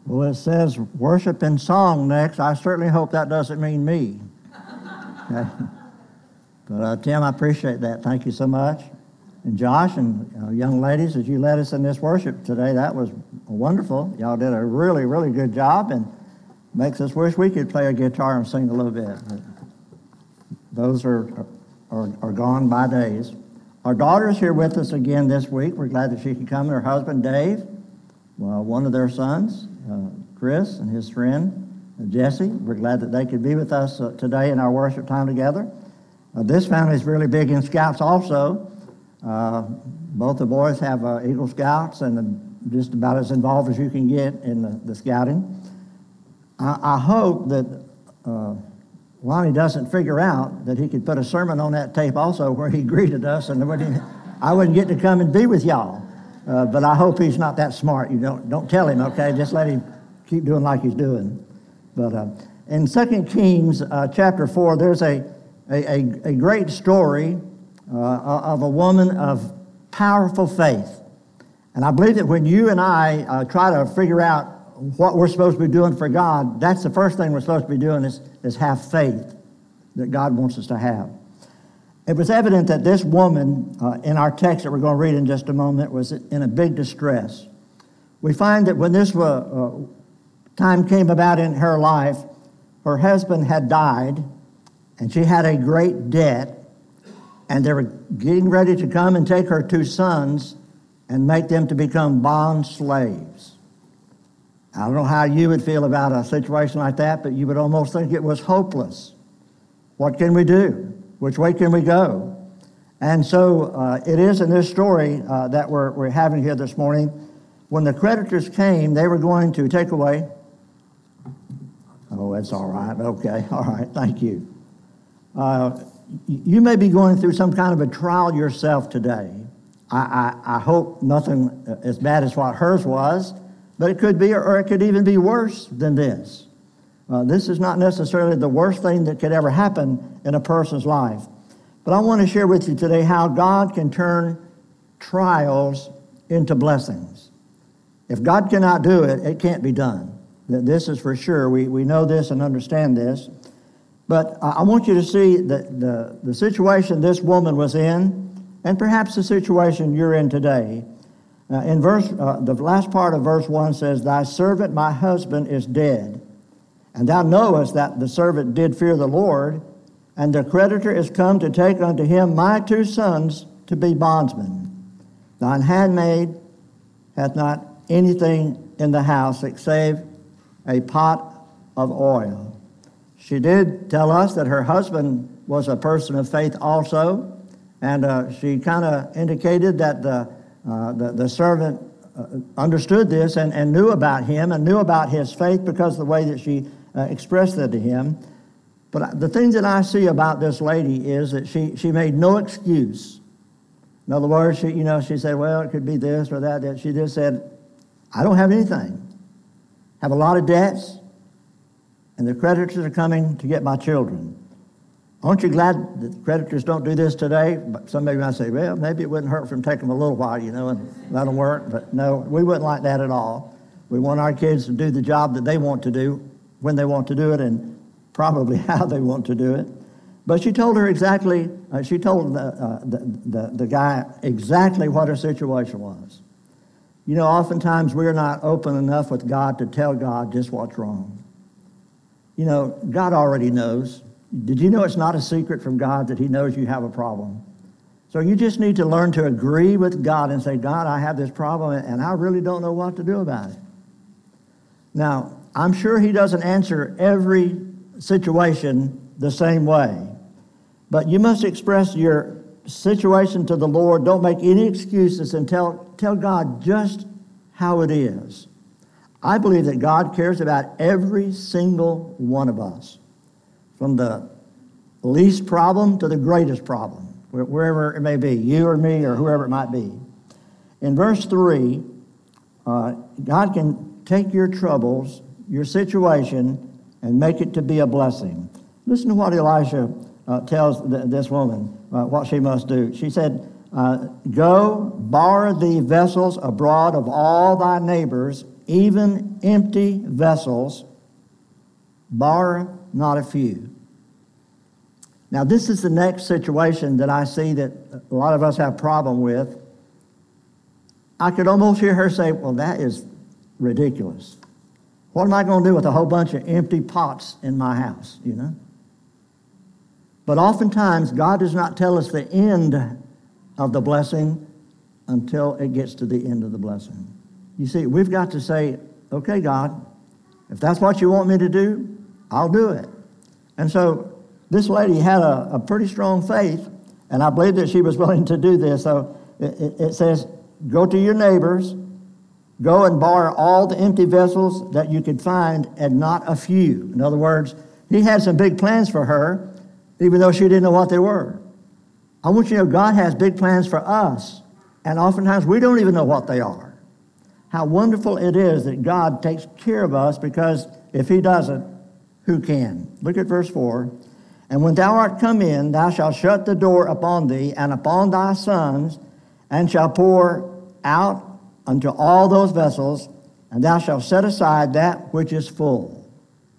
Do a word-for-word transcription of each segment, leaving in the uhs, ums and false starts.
Well, it says worship and song next. I certainly hope that doesn't mean me. Okay. But uh, Tim, I appreciate that. Thank you so much. And Josh and uh, young ladies, as you led us in this worship today, that was wonderful. Y'all did a really, really good job, and makes us wish we could play a guitar and sing a little bit. But those are, are, are gone by days. Our daughter is here with us again this week. We're glad that she could come, and her husband, Dave, well, one of their sons, uh, Chris, and his friend, uh, Jesse. We're glad that they could be with us uh, today in our worship time together. Uh, this family is really big in Scouts also. Uh, both the boys have uh, Eagle Scouts and uh, just about as involved as you can get in the, the scouting. I, I hope that uh, Lonnie doesn't figure out that he could put a sermon on that tape also where he greeted us and wouldn't, I wouldn't get to come and be with y'all. Uh, but I hope he's not that smart. You don't don't tell him, okay? Just let him keep doing like he's doing. But uh, in Second Kings uh, chapter four, there's a, a, a great story uh, of a woman of powerful faith. And I believe that when you and I uh, try to figure out what we're supposed to be doing for God, that's the first thing we're supposed to be doing is, is have faith that God wants us to have. It was evident that this woman, uh, in our text that we're going to read in just a moment, was in a big distress. We find that when this uh, time came about in her life, her husband had died, and she had a great debt, and they were getting ready to come and take her two sons and make them to become bond slaves. I don't know how you would feel about a situation like that, but you would almost think it was hopeless. What can we do? Which way can we go? And so uh, it is in this story uh, that we're, we're having here this morning. When the creditors came, they were going to take away. Oh, that's all right. Okay. All right. Thank you. Uh, you may be going through some kind of a trial yourself today. I, I, I hope nothing as bad as what hers was, but it could be, or it could even be worse than this. Uh, this is not necessarily the worst thing that could ever happen in a person's life. But I want to share with you today how God can turn trials into blessings. If God cannot do it, it can't be done. This is for sure. We, we know this and understand this. But I want you to see the, the, the situation this woman was in, and perhaps the situation you're in today. Uh, in verse, uh, the last part of verse one says, "Thy servant, my husband, is dead. And thou knowest that the servant did fear the Lord, and the creditor is come to take unto him my two sons to be bondsmen. Thine handmaid hath not anything in the house except a pot of oil." She did tell us that her husband was a person of faith also, and uh, she kind of indicated that the, uh, the, the servant uh, understood this and, and knew about him and knew about his faith because of the way that she Uh, expressed that to him. But the thing that I see about this lady is that she, she made no excuse. In other words, she, you know, she said, well, it could be this or that. that. She just said, I don't have anything. Have a lot of debts, and the creditors are coming to get my children. Aren't you glad that the creditors don't do this today? But somebody might say, well, maybe it wouldn't hurt for them to take them a little while, you know, and let them work. But no, we wouldn't like that at all. We want our kids to do the job that they want to do, when they want to do it, and probably how they want to do it. But she told her exactly, uh, she told the, uh, the, the, the guy exactly what her situation was. You know, oftentimes we're not open enough with God to tell God just what's wrong. You know, God already knows. Did you know it's not a secret from God that he knows you have a problem? So you just need to learn to agree with God and say, God, I have this problem, and I really don't know what to do about it. Now, I'm sure he doesn't answer every situation the same way. But you must express your situation to the Lord. Don't make any excuses, and tell, tell God just how it is. I believe that God cares about every single one of us, from the least problem to the greatest problem, wherever it may be, you or me or whoever it might be. In verse three, uh, God can take your troubles, your situation, and make it to be a blessing. Listen to what Elisha uh, tells th- this woman, uh, what she must do. She said, uh, "Go, borrow thee vessels abroad of all thy neighbors, even empty vessels, borrow not a few. Now, this is the next situation that I see that a lot of us have a problem with. I could almost hear her say, well, that is ridiculous. What am I going to do with a whole bunch of empty pots in my house, you know? But oftentimes, God does not tell us the end of the blessing until it gets to the end of the blessing. You see, we've got to say, okay, God, if that's what you want me to do, I'll do it. And so this lady had a, a pretty strong faith, and I believe that she was willing to do this. So it, it, it says, go to your neighbors, go and borrow all the empty vessels that you could find, and not a few. In other words, he had some big plans for her, even though she didn't know what they were. I want you to know God has big plans for us, and oftentimes we don't even know what they are. How wonderful it is that God takes care of us, because if he doesn't, who can? Look at verse four. And when thou art come in, thou shalt shut the door upon thee and upon thy sons, and shalt pour out unto all those vessels, and thou shalt set aside that which is full.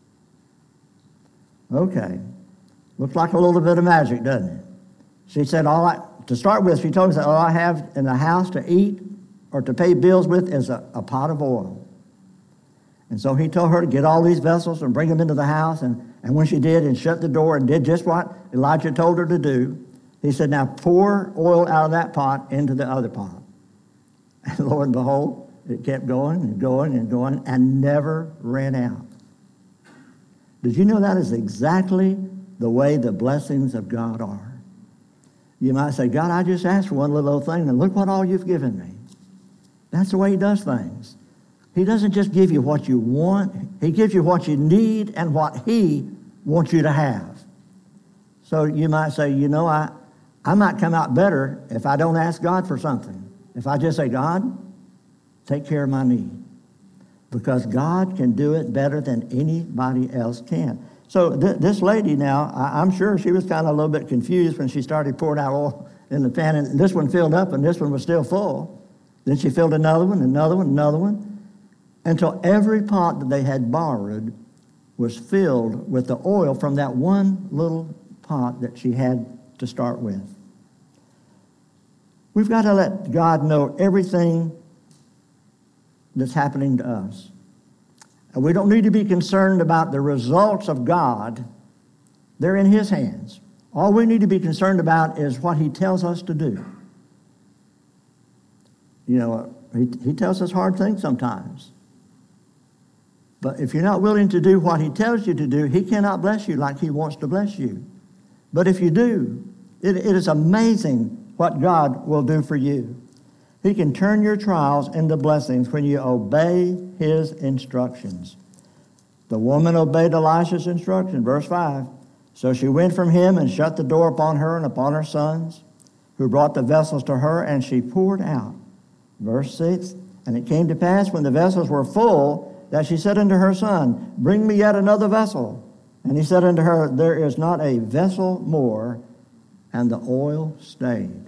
Okay. Looks like a little bit of magic, doesn't it? She said, all I, to start with, she told me that all I have in the house to eat or to pay bills with is a, a pot of oil. And so he told her to get all these vessels and bring them into the house. And, and when she did and shut the door and did just what Elijah told her to do, he said, now pour oil out of that pot into the other pot. And lo and behold, it kept going and going and going and never ran out. Did you know that is exactly the way the blessings of God are? You might say, God, I just asked for one little old thing, and look what all you've given me. That's the way he does things. He doesn't just give you what you want. He gives you what you need and what he wants you to have. So you might say, you know, I, I might come out better if I don't ask God for something. If I just say, God, take care of my need. Because God can do it better than anybody else can. So th- this lady now, I- I'm sure she was kind of a little bit confused when she started pouring out oil in the pan. And this one filled up and this one was still full. Then she filled another one, another one, another one, until every pot that they had borrowed was filled with the oil from that one little pot that she had to start with. We've got to let God know everything that's happening to us. And we don't need to be concerned about the results of God. They're in his hands. All we need to be concerned about is what he tells us to do. You know, he, he tells us hard things sometimes. But if you're not willing to do what he tells you to do, he cannot bless you like he wants to bless you. But if you do, it, it is amazing what God will do for you. He can turn your trials into blessings when you obey his instructions. The woman obeyed Elisha's instruction, verse five. So she went from him and shut the door upon her and upon her sons, who brought the vessels to her, and she poured out. Verse six, and it came to pass when the vessels were full, that she said unto her son, bring me yet another vessel. And he said unto her, there is not a vessel more, and the oil stayed.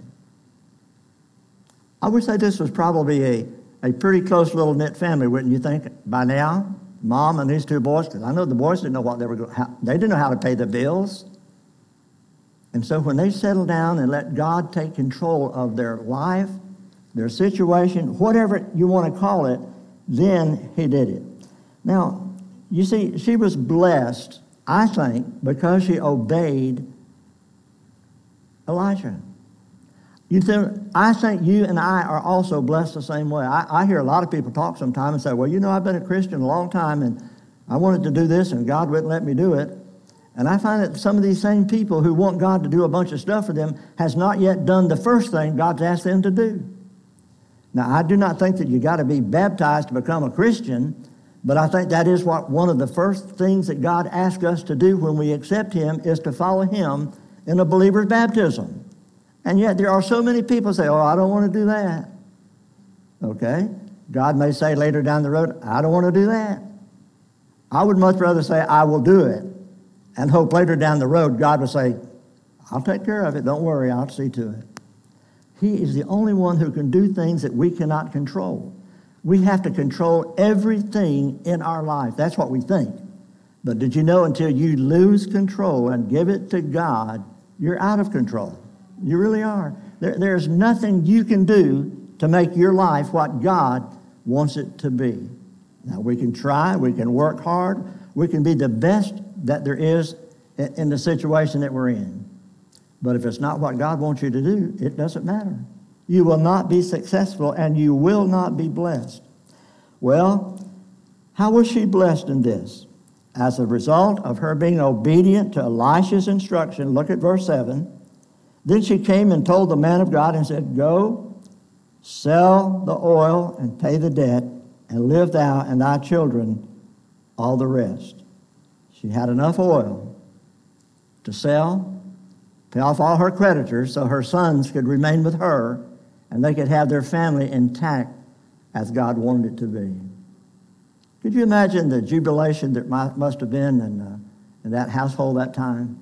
I would say this was probably a, a pretty close little knit family, wouldn't you think, by now? Mom and these two boys, because I know the boys didn't know what they were going to, they didn't know how to pay the bills. And so when they settled down and let God take control of their life, their situation, whatever you want to call it, then he did it. Now, you see, she was blessed, I think, because she obeyed Elijah. You think, I think you and I are also blessed the same way. I, I hear a lot of people talk sometimes and say, well, you know, I've been a Christian a long time, and I wanted to do this, and God wouldn't let me do it. And I find that some of these same people who want God to do a bunch of stuff for them has not yet done the first thing God's asked them to do. Now, I do not think that you got to be baptized to become a Christian, but I think that is what one of the first things that God asks us to do when we accept him is to follow him in a believer's baptism. And yet there are so many people say, oh, I don't want to do that. Okay? God may say later down the road, I don't want to do that. I would much rather say, I will do it, and hope later down the road God will say, I'll take care of it. Don't worry, I'll see to it. He is the only one who can do things that we cannot control. We have to control everything in our life. That's what we think. But did you know until you lose control and give it to God, you're out of control. You really are. There, there's nothing you can do to make your life what God wants it to be. Now, we can try, we can work hard, we can be the best that there is in, in the situation that we're in. But if it's not what God wants you to do, it doesn't matter. You will not be successful and you will not be blessed. Well, how was she blessed in this? As a result of her being obedient to Elisha's instruction, look at verse seven. Then she came and told the man of God and said, go, sell the oil and pay the debt, and live thou and thy children all the rest. She had enough oil to sell, pay off all her creditors so her sons could remain with her and they could have their family intact as God wanted it to be. Could you imagine the jubilation that must have been in, uh, in that household that time?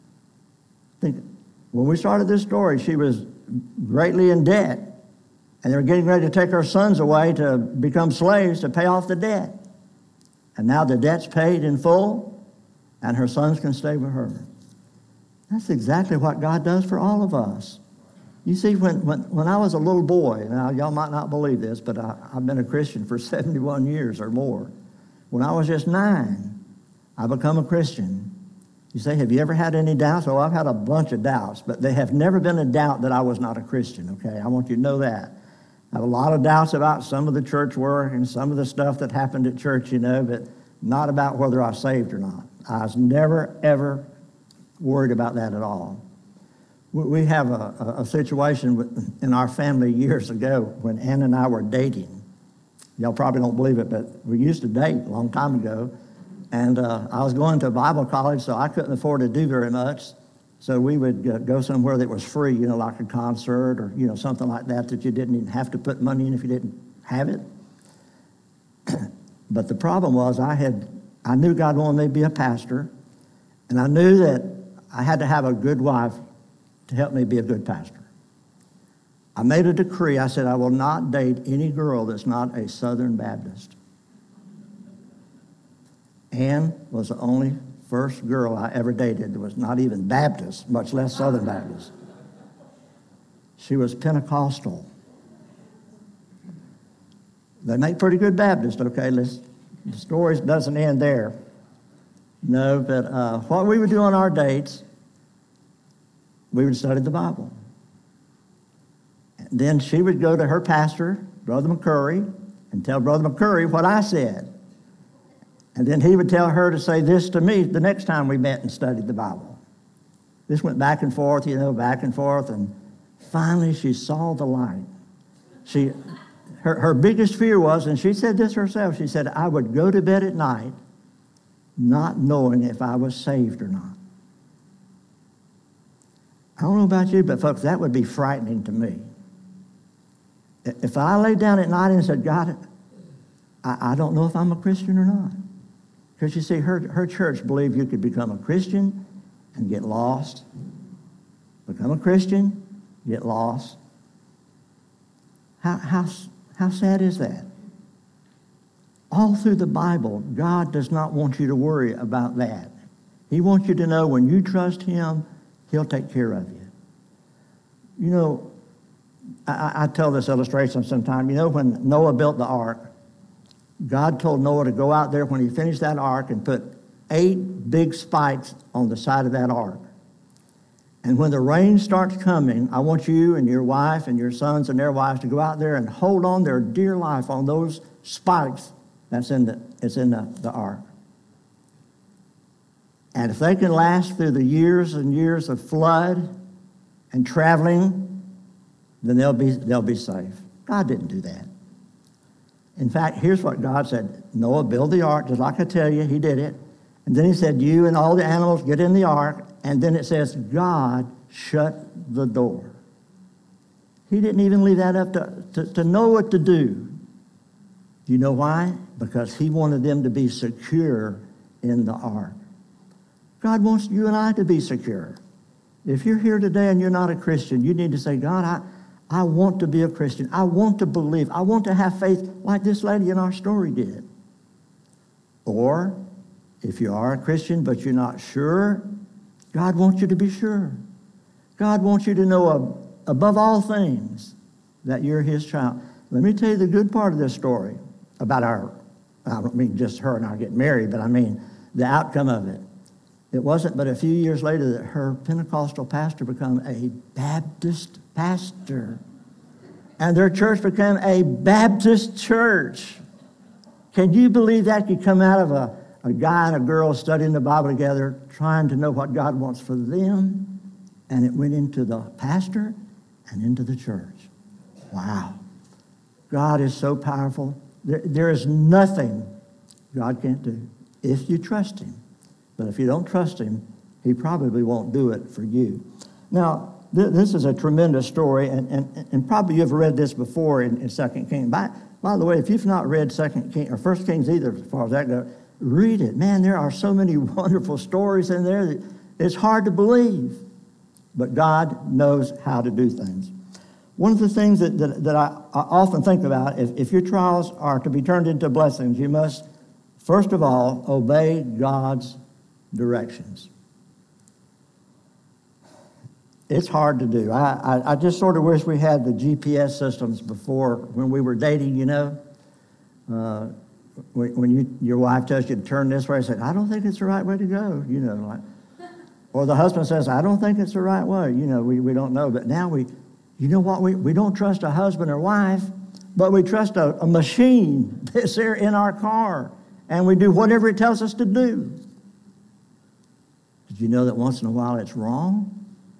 Think, when we started this story, she was greatly in debt, and they were getting ready to take her sons away to become slaves to pay off the debt. And now the debt's paid in full, and her sons can stay with her. That's exactly what God does for all of us. You see, when, when, when I was a little boy, now y'all might not believe this, but I, I've been a Christian for seventy-one years or more. When I was just nine, I became a Christian. You say, have you ever had any doubts? Oh, I've had a bunch of doubts, but they have never been a doubt that I was not a Christian, okay? I want you to know that. I have a lot of doubts about some of the church work and some of the stuff that happened at church, you know, but not about whether I was saved or not. I was never, ever worried about that at all. We have a, a situation in our family years ago when Ann and I were dating. Y'all probably don't believe it, but we used to date a long time ago. And uh, I was going to Bible college, so I couldn't afford to do very much. So we would go somewhere that was free, you know, like a concert or, you know, something like that that you didn't even have to put money in if you didn't have it. But the problem was I had, I knew God wanted me to be a pastor, and I knew that I had to have a good wife to help me be a good pastor. I made a decree. I said, I will not date any girl that's not a Southern Baptist. Ann was the only first girl I ever dated that was not even Baptist, much less Southern Baptist. She was Pentecostal. They make pretty good Baptists, okay? Let's, the story doesn't end there. No, but uh, what we would do on our dates, we would study the Bible. And then she would go to her pastor, Brother McCurry, and tell Brother McCurry what I said. And then he would tell her to say this to me the next time we met and studied the Bible. This went back and forth, you know, back and forth, and finally she saw the light. She, her, her biggest fear was, and she said this herself, she said, I would go to bed at night not knowing if I was saved or not. I don't know about you, but folks, that would be frightening to me. If I lay down at night and said, God, I, I don't know if I'm a Christian or not. Because you see, her, her church believed you could become a Christian and get lost. Become a Christian, get lost. How, how, how sad is that? All through the Bible, God does not want you to worry about that. He wants you to know when you trust him, he'll take care of you. You know, I, I tell this illustration sometime. You know, when Noah built the ark, God told Noah to go out there when he finished that ark and put eight big spikes on the side of that ark. And when the rain starts coming, I want you and your wife and your sons and their wives to go out there and hold on their dear life on those spikes that's in the, it's in the, the ark. And if they can last through the years and years of flood and traveling, then they'll be, they'll be safe. God didn't do that. In fact, here's what God said. Noah, build the ark, just like I tell you, he did it. And then he said, you and all the animals get in the ark. And then it says, God shut the door. He didn't even leave that up to, to, to know what to do. Do you know why? Because he wanted them to be secure in the ark. God wants you and I to be secure. If you're here today and you're not a Christian, you need to say, God, I, I want to be a Christian. I want to believe. I want to have faith like this lady in our story did. Or, if you are a Christian but you're not sure, God wants you to be sure. God wants you to know above all things that you're his child. Let me tell you the good part of this story about our, I don't mean just her and I getting married, but I mean the outcome of it. It wasn't but a few years later that her Pentecostal pastor became a Baptist pastor. And their church became a Baptist church. Can you believe that could come out of a, a guy and a girl studying the Bible together, trying to know what God wants for them? And it went into the pastor and into the church. Wow. God is so powerful. There, there is nothing God can't do if you trust him. But if you don't trust him, he probably won't do it for you. Now, th- this is a tremendous story, and, and, and probably you've read this before in, in Second Kings. By, by the way, if you've not read Second Kings or First Kings either, as far as that goes, read it. Man, there are so many wonderful stories in there that it's hard to believe. But God knows how to do things. One of the things that, that, that I, I often think about, if, if your trials are to be turned into blessings, you must, first of all, obey God's directions. It's hard to do. I, I, I just sort of wish we had the G P S systems before when we were dating, you know. Uh, when when you, your wife tells you to turn this way, I said, I don't think it's the right way to go, you know. Like, or the husband says, I don't think it's the right way. You know, we, we don't know. But now we, you know what, we, we don't trust a husband or wife, but we trust a, a machine that's there in our car. And we do whatever it tells us to do. Did you know that once in a while it's wrong?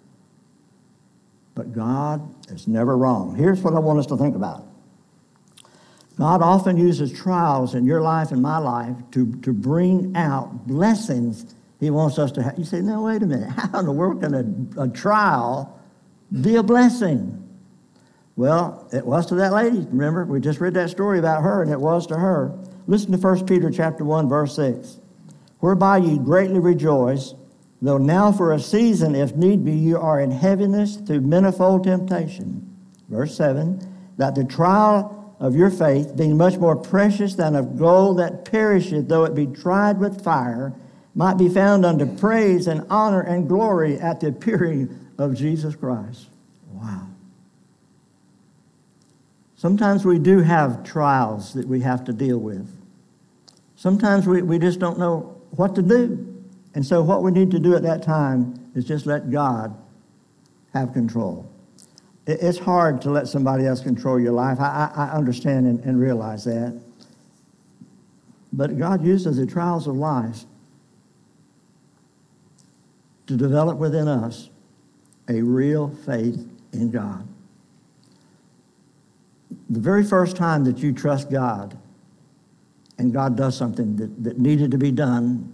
But God is never wrong. Here's what I want us to think about. God often uses trials in your life and my life to, to bring out blessings he wants us to have. You say, no, wait a minute. How in the world can a, a trial be a blessing? Well, it was to that lady. Remember, we just read that story about her, and it was to her. Listen to First Peter chapter one, verse six. Whereby ye greatly rejoice, though now for a season, if need be, you are in heaviness through manifold temptation. Verse seven, that the trial of your faith, being much more precious than of gold that perisheth, though it be tried with fire, might be found unto praise and honor and glory at the appearing of Jesus Christ. Wow. Sometimes we do have trials that we have to deal with. Sometimes we, we just don't know what to do. And so what we need to do at that time is just let God have control. It, it's hard to let somebody else control your life. I, I, I understand and, and realize that. But God uses the trials of life to develop within us a real faith in God. The very first time that you trust God and God does something that, that needed to be done,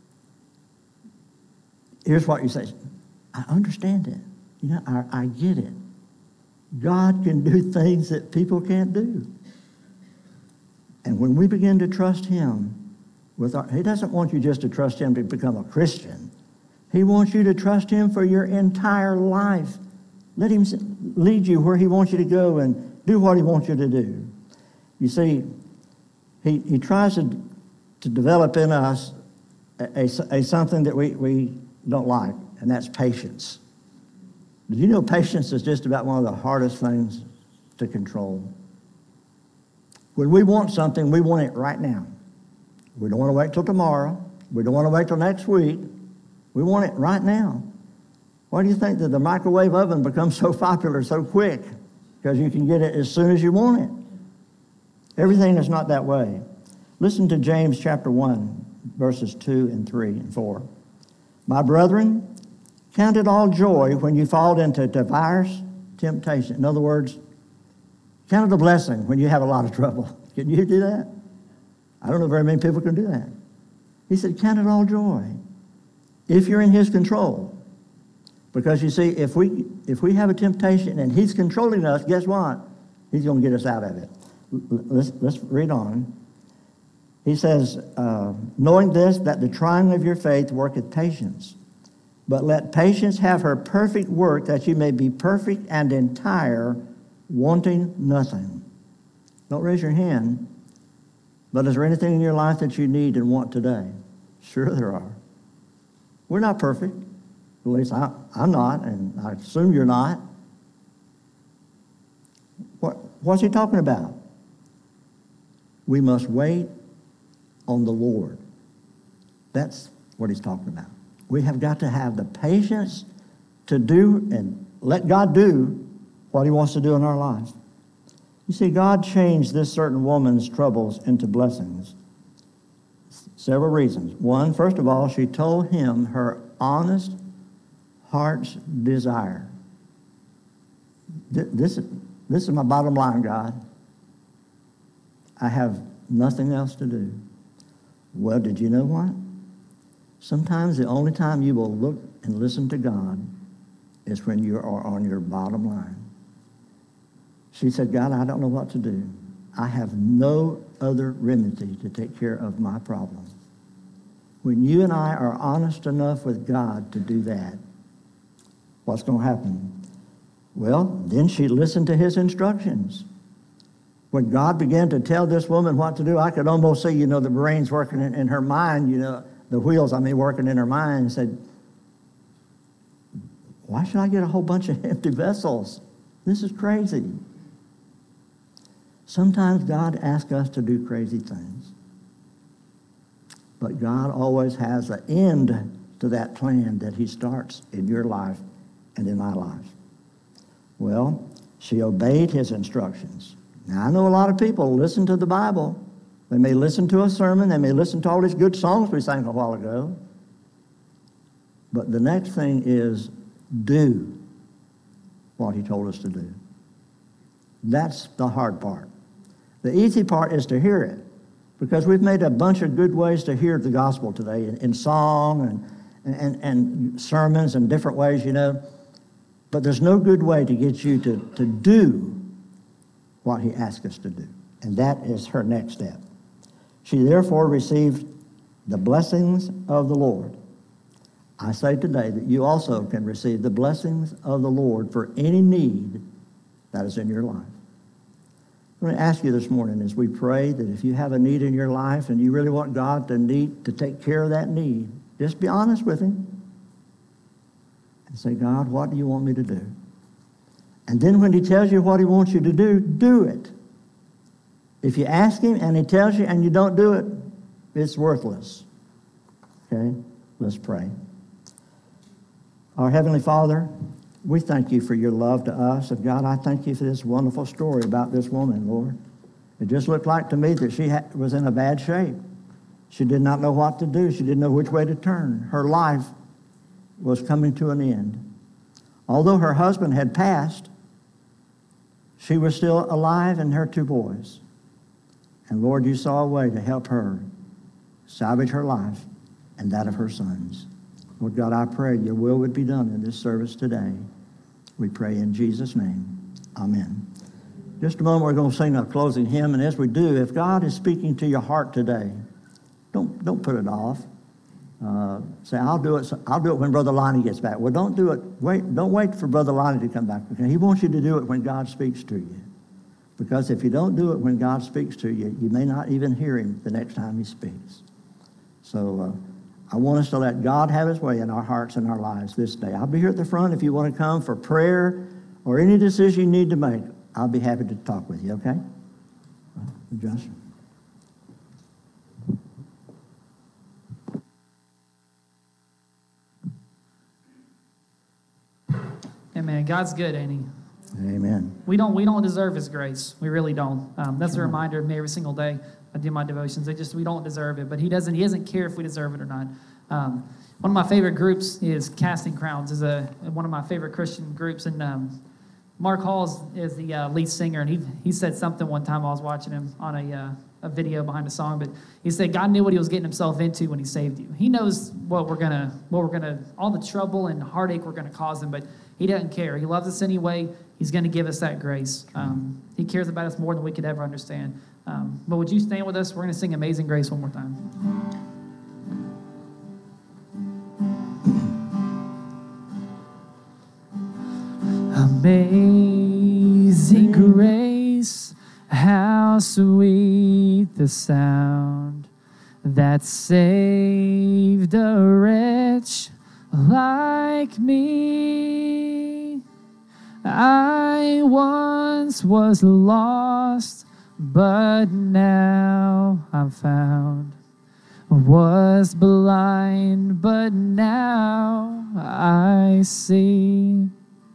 here's what you say. I understand it. You know, I, I get it. God can do things that people can't do. And when we begin to trust him, with our, he doesn't want you just to trust him to become a Christian. He wants you to trust him for your entire life. Let him lead you where he wants you to go and do what he wants you to do. You see, he, he tries to, to develop in us a, a, a something that we, we don't like, and that's patience. Did you know patience is just about one of the hardest things to control? When we want something, we want it right now. We don't want to wait till tomorrow. We don't want to wait till next week. We want it right now. Why do you think that the microwave oven becomes so popular so quick? Because you can get it as soon as you want it. Everything is not that way. Listen to James chapter one, verses two and three and four. My brethren, count it all joy when you fall into diverse temptation. In other words, count it a blessing when you have a lot of trouble. Can you do that? I don't know very many people can do that. He said, count it all joy if you're in his control. Because you see, if we if we have a temptation and he's controlling us, guess what? He's going to get us out of it. Let's, let's read on. He says, uh, knowing this, that the trying of your faith worketh patience. But let patience have her perfect work, that you may be perfect and entire, wanting nothing. Don't raise your hand, but is there anything in your life that you need and want today? Sure there are. We're not perfect. At least I, I'm not, and I assume you're not. What, what's he talking about? We must wait on the Lord. That's what he's talking about. We have got to have the patience to do and let God do what he wants to do in our lives. You see, God changed this certain woman's troubles into blessings. Several reasons. One, first of all, she told him her honest heart's desire. This, this is my bottom line, God. I have nothing else to do. Well, did you know what? Sometimes the only time you will look and listen to God is when you are on your bottom line. She said, God, I don't know what to do. I have no other remedy to take care of my problem. When you and I are honest enough with God to do that, what's going to happen? Well, then she listened to his instructions. When God began to tell this woman what to do, I could almost see, you know, the brains working in, in her mind, you know, the wheels, I mean, working in her mind, and said, why should I get a whole bunch of empty vessels? This is crazy. Sometimes God asks us to do crazy things. But God always has an end to that plan that he starts in your life and in my life. Well, she obeyed his instructions. Now, I know a lot of people listen to the Bible. They may listen to a sermon. They may listen to all these good songs we sang a while ago. But the next thing is do what he told us to do. That's the hard part. The easy part is to hear it, because we've made a bunch of good ways to hear the gospel today in, in song and, and, and sermons and different ways, you know. But there's no good way to get you to, to do what he asked us to do. And that is her next step. She therefore received the blessings of the Lord. I say today that you also can receive the blessings of the Lord for any need that is in your life. I'm going to ask you this morning as we pray that if you have a need in your life and you really want God to need to take care of that need, just be honest with him and say, God, what do you want me to do? And then when he tells you what he wants you to do, do it. If you ask him and he tells you and you don't do it, it's worthless. Okay? Let's pray. Our Heavenly Father, we thank you for your love to us. And God, I thank you for this wonderful story about this woman, Lord. It just looked like to me that she ha- was in a bad shape. She did not know what to do. She didn't know which way to turn. Her life was coming to an end. Although her husband had passed, she was still alive and her two boys. And Lord, you saw a way to help her salvage her life and that of her sons. Lord God, I pray your will would be done in this service today. We pray in Jesus' name. Amen. Just a moment, we're going to sing a closing hymn. And as we do, if God is speaking to your heart today, don't, don't put it off. Uh, say, I'll do it. I'll do it when Brother Lonnie gets back. Well, don't do it. Wait. Don't wait for Brother Lonnie to come back. Because he wants you to do it when God speaks to you. Because if you don't do it when God speaks to you, you may not even hear him the next time he speaks. So uh, I want us to let God have his way in our hearts and our lives this day. I'll be here at the front if you want to come for prayer or any decision you need to make. I'll be happy to talk with you, okay? Josh? Amen. God's good, ain't he? Amen. We don't we don't deserve his grace. We really don't. Um, that's a reminder of me every single day. I do my devotions. They just we don't deserve it, but he doesn't. He doesn't care if we deserve it or not. Um, one of my favorite groups is Casting Crowns. is a one of my favorite Christian groups, and um, Mark Hall is, is the uh, lead singer, and he he said something one time. I was watching him on a uh, a video behind a song, but he said God knew what he was getting himself into when he saved you. He knows what we're gonna what we're gonna all the trouble and heartache we're gonna cause him, but he doesn't care. He loves us anyway. He's going to give us that grace. Um, he cares about us more than we could ever understand. Um, but would you stand with us? We're going to sing Amazing Grace one more time. Amazing Amazing grace, how sweet the sound that saved a wretch like me. I once was lost, but now I'm found. Was blind, but now I see.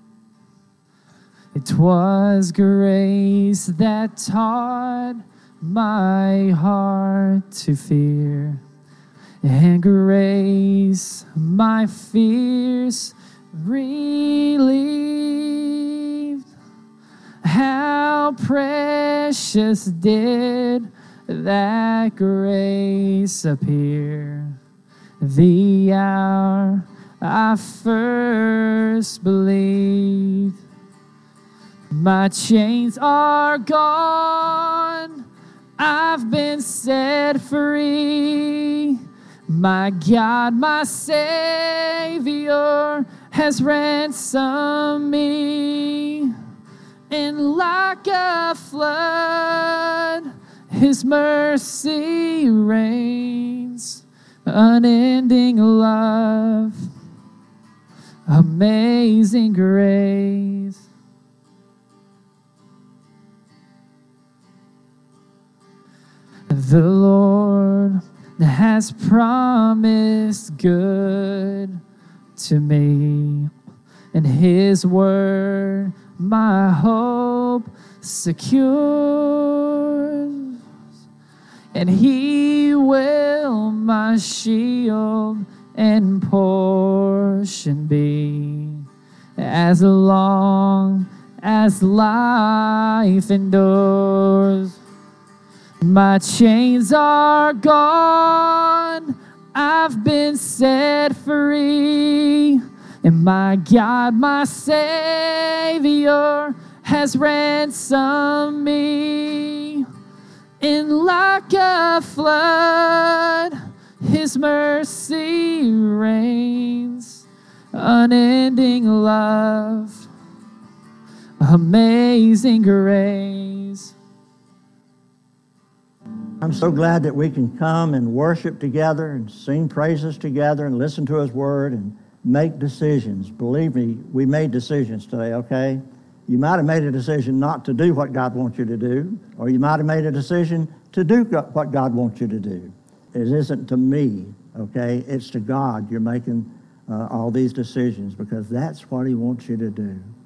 It was grace that taught my heart to fear, and grace my fears relieved. How precious did that grace appear the hour I first believed. My chains are gone, I've been set free. My God, my Savior has ransomed me. And like a flood, His mercy reigns, unending love, amazing grace. The Lord has promised good to me, and His word my hope secures, and He will my shield and portion be, as long as life endures. My chains are gone, I've been set free, and my God, my Savior, has ransomed me. And like a flood, His mercy reigns, unending love, amazing grace. I'm so glad that we can come and worship together and sing praises together and listen to His word and make decisions. Believe me, we made decisions today, okay? You might have made a decision not to do what God wants you to do, or you might have made a decision to do what God wants you to do. It isn't to me, okay? It's to God you're making uh, all these decisions, because that's what He wants you to do.